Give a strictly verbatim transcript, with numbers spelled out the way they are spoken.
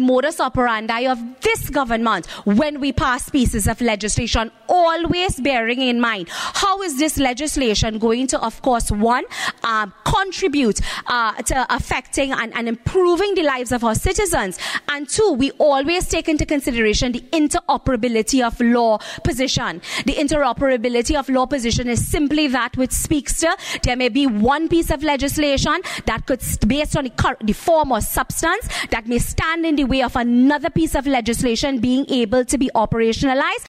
modus operandi of this government when we pass pieces of legislation, always bearing in mind how is this legislation going to, of course, one, um, contribute uh, to affecting and, and improving the lives of our citizens, and two, we always take into consideration the interoperability of law position. The interoperability of law position is simply that which speaks to there may be one piece of legislation that could, based on the, the form or substance, that may stand in the way of another piece of legislation being able to be operationalized.